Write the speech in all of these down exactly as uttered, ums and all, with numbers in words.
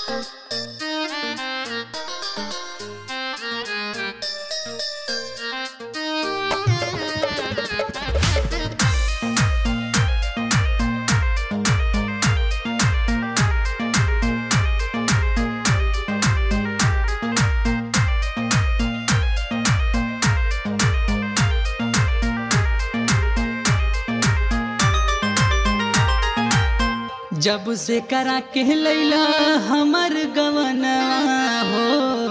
जब से करा के लैला हमर गवनवा हो,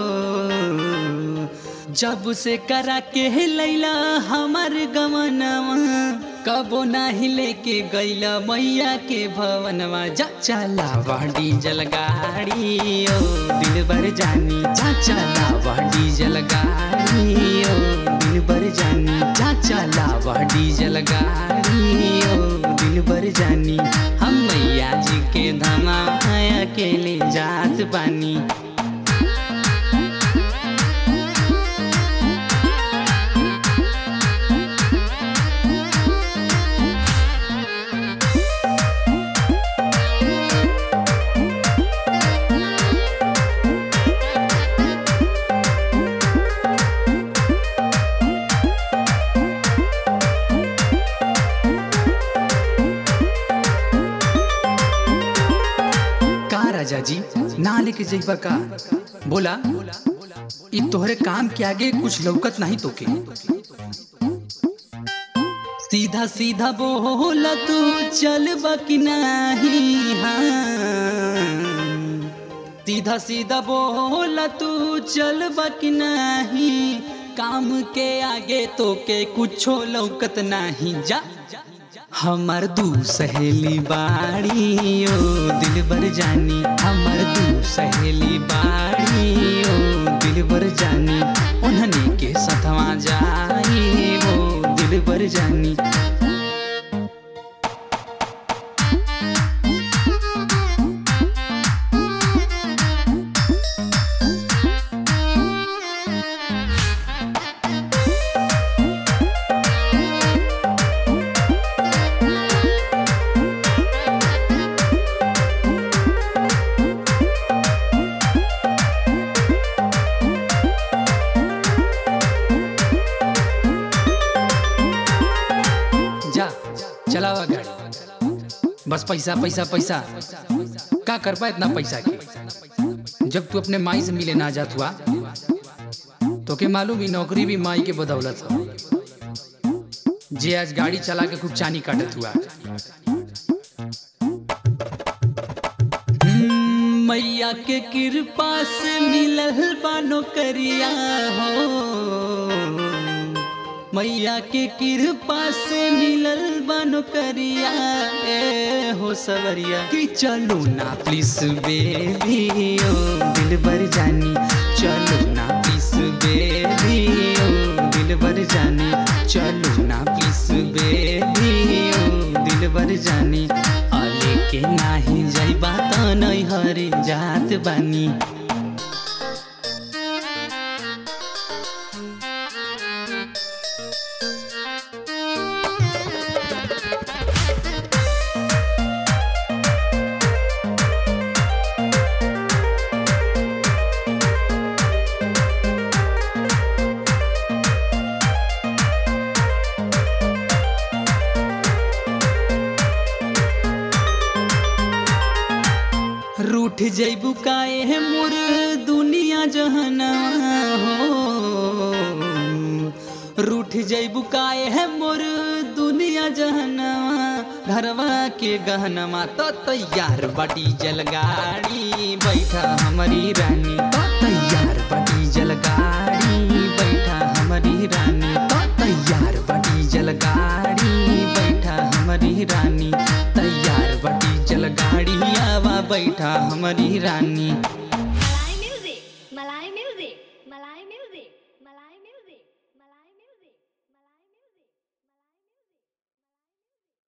जब से करा के लैला हमर गवनवा, कबो नाही लेके गैला मैया के भवनवा। जा चलावा डीजल गाड़ी ओ दिल भर जानी, जा चलावा डीजल गाड़ी ओ दिल भर जानी, जा चलावा डीजल गाड़ी ओ दिल भर जानी। हम मैया जी के धमा अकेले जात बानी। राजा जी ना लेके जइबा का बोला, इ तोहरे काम के आगे कुछ लौकत नहीं तोके। सीधा सीधा बोला तू चलबा कि नहीं, हाँ सीधा सीधा बोला तू चलबा कि नहीं, काम के आगे तोके कुछो लौकत नहीं। जा हमर दू सहेली बाड़ी ओ दिल भर जानी, हमर दू सहेली बाड़ी ओ दिल भर जानी, उन्हने के साथवा जाई ओ दिल भर जानी। चलावा गाड़ी, बस पैसा पैसा पैसा का कर पाए इतना पैसा के। जब तू अपने माई से मिले ना जात हुआ तो के मालूम ही नौकरी भी माई के बदौलत हो। जे आज गाड़ी चला के खूब चानी काटत हुआ। मैया के कृपा से मिलल बा नौकरिया हो, मैया के कृपा से मिलल बा नौकरिया ए हो सवरिया। कि चलो ना प्लीज बेबी ओ दिल भर जानी, चलो ना प्लीज बेबी ओ दिल भर जानी, चलो ना प्लीज बेबी ओ दिल भर जानी। आ लेके नाही जाइबा त नहीं हरे जात बानी। रूठ जैबू काए है मोर दुनिया जहना हो, रूठ जैबू काए है मोर दुनिया जहना। घरवा के गहनमा तो तैयार बाटी जल गाड़ी, बैठा हमारी रानी तो तैयार बाटी जल गाड़ी, बैठा हमारी रानी तो तैयार बाटी जल गाड़ी, बैठा हमारी रानी तैयार बाटी जल गाड़ी, आवा बैठा हमारी रानी।